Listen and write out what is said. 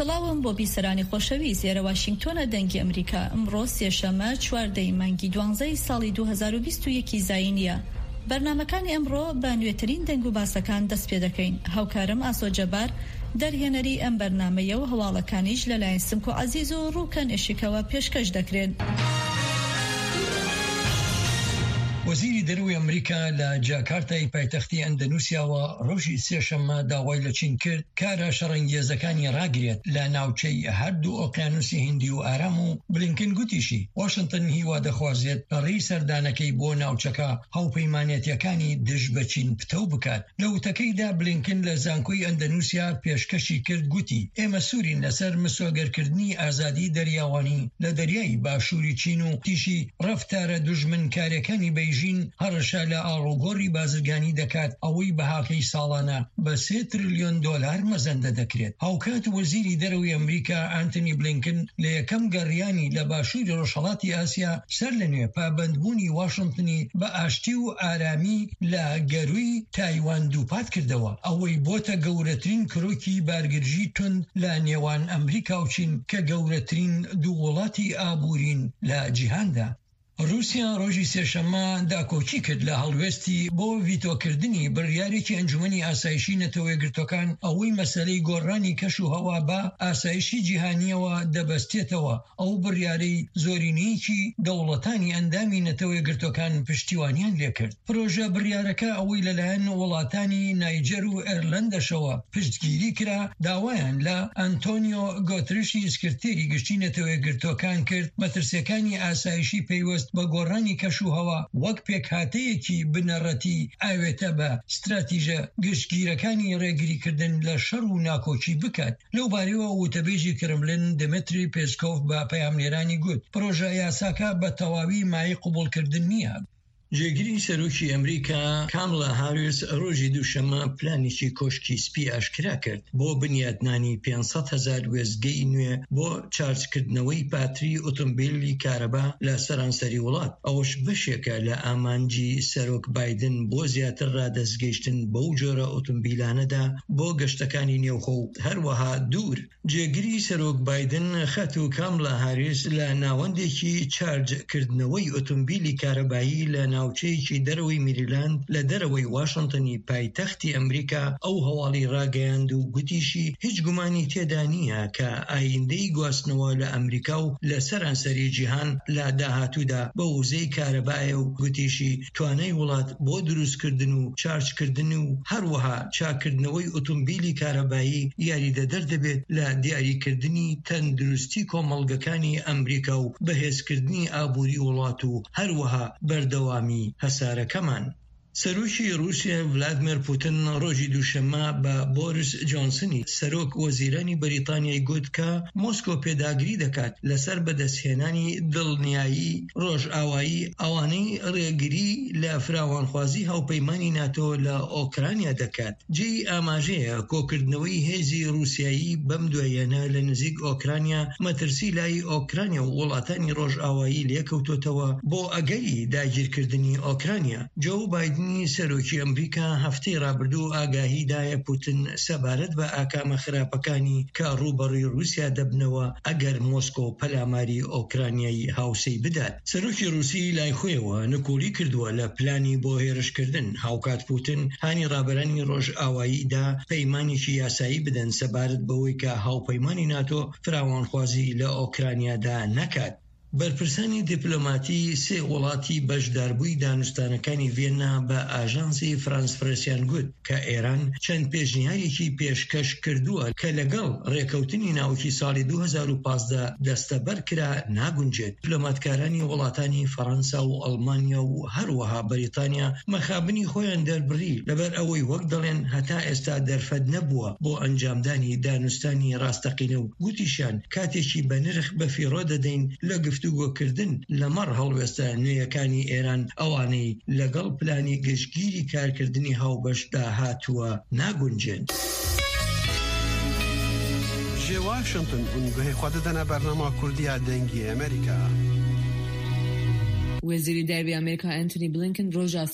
سڵاوم بۆ بیسەرانی خۆشەویست لێرە واشنگتۆنە دەنگی ئەمریکا. ئەمڕۆ سێشەممە 14 مانگی 12 ساڵی 2021 زاینیە. بەرنامەکانی ئەمڕۆ بە نوێترین دەنگ و باسەکان دەست پێ دەکەین. هاوکارم ئاسۆ جەبار دەرهێنەری ئەم بەرنامەیە و هەواڵەکانیش لەلایەن سمک و عەزیز و ڕووکەن ئێشیکەوە پێشکەش دەکرێن. وەزیری دەروی ئەمریکا لە جاکارتای پایتەختی ئەندەنوسیاوە ڕۆژی سێشەممە داوای لە چین کرد کارە شەڕەنگێزەکانی ڕاگرێت لە ناوچەی هەردوو ئۆقیانوسی هیندی و ئارام و بلینکن گوتیشی واشنگتن هیوا دەخوازێت ڕێی سەردانەکەی بۆ ناوچەکە هاوپەیمانێتیەکانی دژ بە چین پتەو بکات. لە وتەکەیدا بلینکن لە زانکۆی ئەندەنوسیا پێشکەشی کرد گوتی ئێمە سوورین لەسەر مسۆگەرکردنی ئازادی دەریاوانی لە دەریای باشووری چین و تیشی ڕەفتارە دوژمنکاریەکانی بەیژین هەڕەشە لە ئاڵوگۆڕی بازرگانی دەکات ئەوەی بەهاکەی ساڵانە بە 3 تریلیۆن دۆلار مەزەندە دەکرێت. هاوکات وەزیری دەرەوەی ئەمریکا ئانتنی بلینکن لە یەکەم گەڕیانی لە باشووری ڕۆژهەڵاتی ئاسیا سەر لەنوێ پابەندبوونی واشنگتنی بە ئاشتی و ئارامی لە گەروی تایوان دووپات کردەوە. ئەوەی بۆتە گەورەترین کرۆکی بارگرژی تند لە نێوان ئەمریکا و چین کە گەورەترین دوو وڵاتی ئابوورین لە جیهاندا. رووسیا ڕۆژی سێشەممە داکۆچی کرد لە هەڵوێستی بۆ ڤیتۆکردنی بڕیارێکی ئەنجومەنی ئاسایشی نەتەوە یەکگرتوەکان ئەوەی مەسەلەی گۆڕانی کەش و هەوا بە ئاسایشی جیهانیەوە دەبەستێتەوە. ئەو بڕیارەی زۆرینەیەکی دەوڵەتانی ئەندامی نەتەوە یەکگرتوەکان پشتیوانیان لێکرد. پرۆژە بڕیارەکە ئەوەی لەلایەن وڵاتانی نایجەر و ئێرلەندەشەوە پشتگیری کرا داوایان لە ئەنتۆنیۆ گۆتریشی سکرتێری گشتی نەتەوە یەکگرتوەکان کرد مەترسیەکانی ئاسایشی پێیوەست بە گۆڕانی کەش و هەوا وەک پێکهاتەیەکی بنەڕەتی ئاوێتە بە ستراتیژە گشتگیرەکانی ڕێگریکردن لە شەڕ و ناکۆچی بکات. لەو بارەوە وتەبێژی کرملن دمتری پێسکۆف بە پەیامنێرانی گوت پرۆژە یاساکە بە تەواوی مای قبولکردن نییە. جێگیری سەرۆکی ئەمریکا کاملا هاریس ڕۆژی دووشەممە پلانێکی کۆشکی سپی ئاشکرا کرد بۆ بنیادنانی 500,000 وێستگەی نوێ بۆ چارجکردنەوەی پاتری ئۆتۆمبیلی کارەبا لە سەرانسەری وڵات. ئەوەش بەشێکە لە ئامانجی سەرۆک بایدن بۆ زیاتر ڕادەستگەیشتن بەو جۆرە ئۆتۆمبیلانەدا بۆ گەشتەکانی نێوخۆ و هەروەها دوور. جێگیری سەرۆک بایدن خەت و کاملا هاریس لە ناوەندێکی چارجکردنەوەی ئۆتۆمبیلی کارەبایی لە ناوچەیەکی دەرەوەی میریلاند لە دەرەوەی واشنگتنی پایتەختی ئەمریکا ئەو هەواڵی ڕاگەیاند و گوتیشی هیچ گومانی تێدا نییە کە ئایندەی گواستنەوە لە ئەمریکا و لە سەرانسەری جیهان لە داهاتوودا بە وزەی کارەبایە و گوتیشی توانای وڵات بۆ دروستکردن و چارجکردن و هەروەها چاکردنەوەی ئۆتۆمبیلی کارەبایی یاریدەدەر دەبێت لە دیاریکردنی تەندروستی کۆمەڵگەکانی ئەمریکا و بەهێزکردنی ئابووری وڵات و هەروەها بەردەوامی هەسارەکەمان. سەرۆکی رووسیا ڤلادیمیر پوتین ڕۆژی دووشەممە بە بۆریس جۆنسنی سەرۆک وەزیرانی بەریتانیای گوت کە مۆسکۆ پێداگری دەکات لەسەر بەدەستهێنانی دڵنیایی ڕۆژئاوایی ئەوانەی ڕێگری لە فراوانخوازی هاوپەیمانی ناتۆ لە ئۆکرانیا دەکات. جێی ئاماژەیە کۆکردنەوەی هێزی رووسیایی بەم دواییانە لە نزیک ئۆکرانیا مەترسی لای ئۆکرانیا و وڵاتانی ڕۆژئاوایی لێکەوتوتەوە بۆ ئەگەری داگیرکردنی ئۆکرانیا. جو بایدن سەرۆکی ئەمریکا هەفتەی ڕابردوو ئاگاهیدایە پوتین سەبارەت بە ئاکامە خراپەکانی کە ڕوبەڕووی رووسیا دەبنەوە ئەگەر مۆسکۆ پەلاماری ئۆکرانیایی هاوسەی بدات. سەرۆکی رووسی لای خۆیەوە نکولی کردووە لە پلانی بۆ هێرشکردن. هاوکات پوتین هانی ڕابەرانی ڕۆژئاواییدا پەیمانێکی یاسایی بدەن سەبارەت بەوەی کە هاوپەیمانی ناتۆ فراوانخوازی لە ئۆکرانیادا نەکات. بەرپرسانی دیپلۆماتی سێ وڵاتی بەشداربووی دانوستانەکانی ڤێنا بە ئاژانسی فرانس پرەسیان گوت کە ئێران چەند پێشنیارێکی پێشکەش کردووە کە لەگەڵ ڕێکەوتنی ناوکی ساڵی 2015 دەستەبەر کرا ناگونجێت. دیپلۆماتکارانی وڵاتانی فەڕەنسا و ئەڵمانیا و هەروەها بەریتانیا مەخابنی خۆیان دەربڕی لەبەر ئەوەی وەک دەڵێن هەتا ئێستا دەرفەت نەبووە بۆ ئەنجامدانی دانوستانی ڕاستەقینە و گوتیشیان کاتێکی بە نرخ بەفیڕۆ دەدەین لە گفتوگۆکردن لەمەڕ هەڵوێستە نوێیەکانی ئێران ئەوانەی لەگەڵ پلانی گشتگیری کارکردنی هاوبەشدا هاتووە ناگونجێن. جێ واشنگتن گوێی خوا دەدەنە بەرنامە کوردیە دەنگی ئەمریکا. وەزیری دەرەوی ئەمریکا ئەنتۆنی بلینکن ڕۆژە